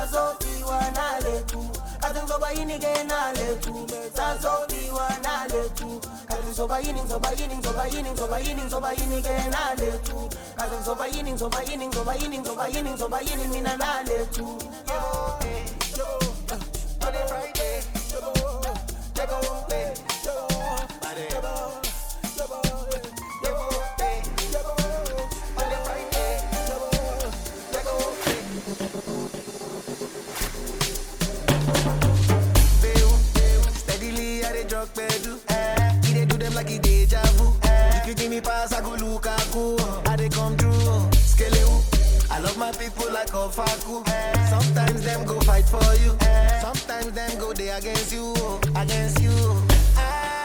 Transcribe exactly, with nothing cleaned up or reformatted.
Sasofi wanaletu Kazin soba yini ge naletu Sasofi wanaletu Kazin soba yini soba yini soba yini soba yini soba yini ge naletu Kazin soba yini soba yini soba yini soba yini soba yini mina naletu Yo, eh, yo, on a Friday, yo, take a walk, yo, Friday, yo, yo, yo, eh, yo, on a Friday, yo, take a walk, steadily I dey drug pedu, eh, he dey do them like he deja vu, eh, if you give me pass I go Lukaku, I dey come through, Skelewu. I love my people like Ofaku. Eh. Sometimes them go fight for you. Eh. Sometimes them go they against you, against you. Ah.